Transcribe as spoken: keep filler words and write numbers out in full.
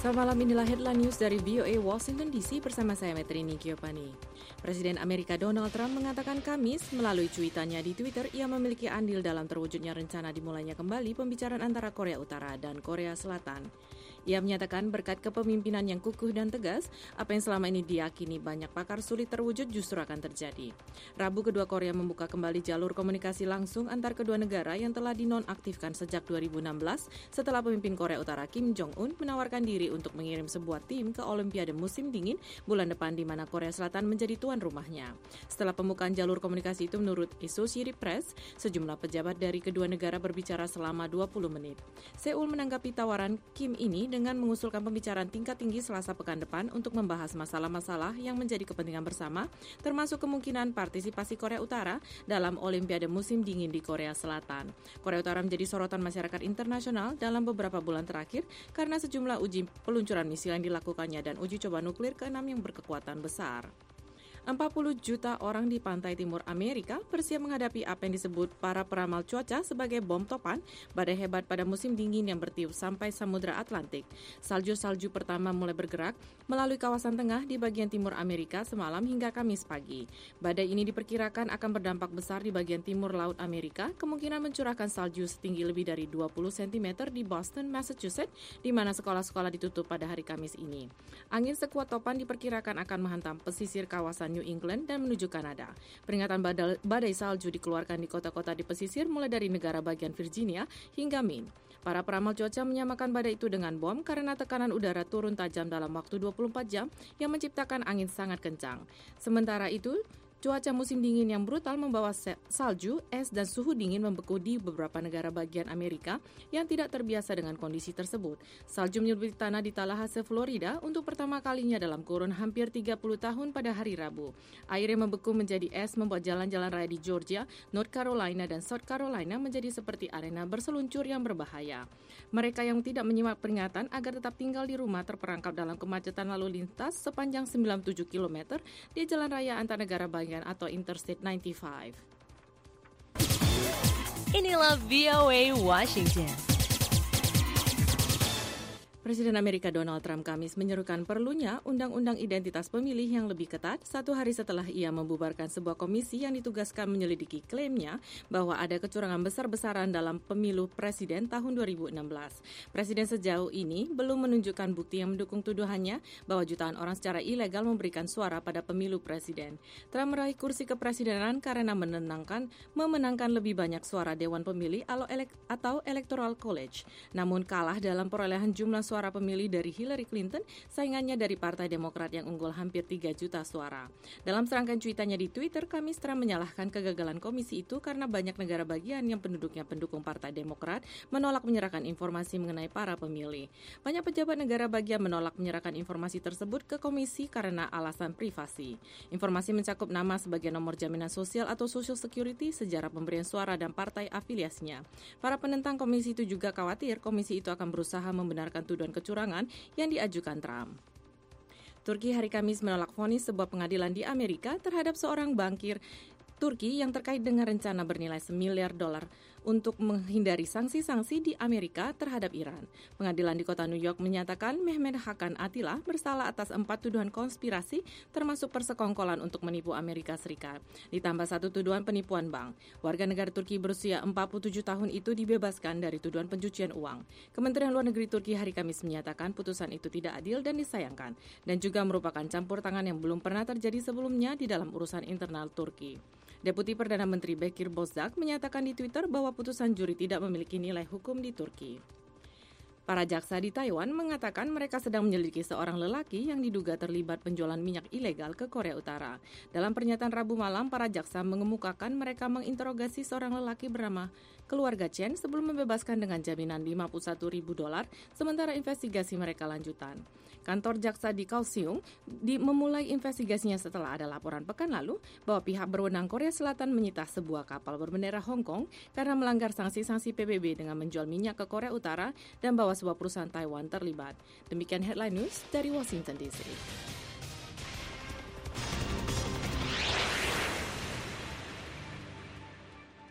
Selamat malam, inilah headline news dari V O A Washington D C bersama saya Metrini Giovanni. Presiden Amerika Donald Trump mengatakan Kamis melalui cuitannya di Twitter ia memiliki andil dalam terwujudnya rencana dimulainya kembali pembicaraan antara Korea Utara dan Korea Selatan. Ia menyatakan berkat kepemimpinan yang kukuh dan tegas, apa yang selama ini diyakini banyak pakar sulit terwujud justru akan terjadi. Rabu, kedua Korea membuka kembali jalur komunikasi langsung antar kedua negara yang telah dinonaktifkan sejak dua ribu enam belas setelah pemimpin Korea Utara Kim Jong-un menawarkan diri untuk mengirim sebuah tim ke Olimpiade musim dingin bulan depan di mana Korea Selatan menjadi tuan rumahnya. Setelah pembukaan jalur komunikasi itu, menurut Associated Press, sejumlah pejabat dari kedua negara berbicara selama dua puluh menit. Seoul menanggapi tawaran Kim ini dengan mengusulkan pembicaraan tingkat tinggi Selasa pekan depan untuk membahas masalah-masalah yang menjadi kepentingan bersama, termasuk kemungkinan partisipasi Korea Utara dalam Olimpiade musim dingin di Korea Selatan. Korea Utara menjadi sorotan masyarakat internasional dalam beberapa bulan terakhir karena sejumlah uji peluncuran misil yang dilakukannya dan uji coba nuklir keenam yang berkekuatan besar. empat puluh juta orang di pantai timur Amerika bersiap menghadapi apa yang disebut para peramal cuaca sebagai bom topan, badai hebat pada musim dingin yang bertiup sampai Samudra Atlantik. Salju-salju pertama mulai bergerak melalui kawasan tengah di bagian timur Amerika semalam hingga Kamis pagi. Badai ini diperkirakan akan berdampak besar di bagian timur Laut Amerika, kemungkinan mencurahkan salju setinggi lebih dari dua puluh sentimeter di Boston, Massachusetts, di mana sekolah-sekolah ditutup pada hari Kamis ini. Angin sekuat topan diperkirakan akan menghantam pesisir kawasan New England dan menuju Kanada. Peringatan badai, badai salju dikeluarkan di kota-kota di pesisir mulai dari negara bagian Virginia hingga Maine. Para peramal cuaca menyamakan badai itu dengan bom karena tekanan udara turun tajam dalam waktu dua puluh empat jam yang menciptakan angin sangat kencang. Sementara itu, cuaca musim dingin yang brutal membawa salju, es, dan suhu dingin membeku di beberapa negara bagian Amerika yang tidak terbiasa dengan kondisi tersebut. Salju menyelimuti tanah di Tallahassee, Florida untuk pertama kalinya dalam kurun hampir tiga puluh tahun pada hari Rabu. Air yang membeku menjadi es membuat jalan-jalan raya di Georgia, North Carolina, dan South Carolina menjadi seperti arena berseluncur yang berbahaya. Mereka yang tidak menyimak peringatan agar tetap tinggal di rumah terperangkap dalam kemacetan lalu lintas sepanjang sembilan puluh tujuh kilometer di jalan raya antar negara bagian atau Interstate sembilan puluh lima. Inilah V O A Washington. Presiden Amerika Donald Trump Kamis menyerukan perlunya undang-undang identitas pemilih yang lebih ketat satu hari setelah ia membubarkan sebuah komisi yang ditugaskan menyelidiki klaimnya bahwa ada kecurangan besar-besaran dalam pemilu presiden tahun dua ribu enam belas. Presiden sejauh ini belum menunjukkan bukti yang mendukung tuduhannya bahwa jutaan orang secara ilegal memberikan suara pada pemilu presiden. Trump meraih kursi kepresidenan karena menenangkan, memenangkan lebih banyak suara Dewan Pemilih atau Electoral College, namun kalah dalam perolehan jumlah suara pemilih dari Hillary Clinton, saingannya dari Partai Demokrat yang unggul hampir tiga juta suara. Dalam serangkaian cuitannya di Twitter, Kamis Trump menyalahkan kegagalan komisi itu karena banyak negara bagian yang penduduknya pendukung Partai Demokrat menolak menyerahkan informasi mengenai para pemilih. Banyak pejabat negara bagian menolak menyerahkan informasi tersebut ke komisi karena alasan privasi. Informasi mencakup nama sebagai nomor jaminan sosial atau Social Security, sejarah pemberian suara, dan partai afiliasinya. Para penentang komisi itu juga khawatir komisi itu akan berusaha membenarkan tuduhan kecurangan yang diajukan Trump. Turki hari Kamis menolak vonis sebuah pengadilan di Amerika terhadap seorang bankir Turki yang terkait dengan rencana bernilai semiliar dolar untuk menghindari sanksi-sanksi di Amerika terhadap Iran. Pengadilan di kota New York menyatakan Mehmet Hakan Atilla bersalah atas empat tuduhan konspirasi termasuk persekongkolan untuk menipu Amerika Serikat. Ditambah satu tuduhan penipuan bank. Warga negara Turki berusia empat puluh tujuh tahun itu dibebaskan dari tuduhan pencucian uang. Kementerian Luar Negeri Turki hari Kamis menyatakan putusan itu tidak adil dan disayangkan, dan juga merupakan campur tangan yang belum pernah terjadi sebelumnya di dalam urusan internal Turki. Deputi Perdana Menteri Bekir Bozdag menyatakan di Twitter bahwa putusan juri tidak memiliki nilai hukum di Turki. Para jaksa di Taiwan mengatakan mereka sedang menyelidiki seorang lelaki yang diduga terlibat penjualan minyak ilegal ke Korea Utara. Dalam pernyataan Rabu malam, para jaksa mengemukakan mereka menginterogasi seorang lelaki bernama keluarga Chen sebelum membebaskan dengan jaminan lima puluh satu ribu dolar, sementara investigasi mereka lanjutan. Kantor jaksa di Kaohsiung di memulai investigasinya setelah ada laporan pekan lalu bahwa pihak berwenang Korea Selatan menyita sebuah kapal berbendera Hong Kong karena melanggar sanksi-sanksi P B B dengan menjual minyak ke Korea Utara dan bahwa sebuah perusahaan Taiwan terlibat. Demikian headline news dari Washington D C.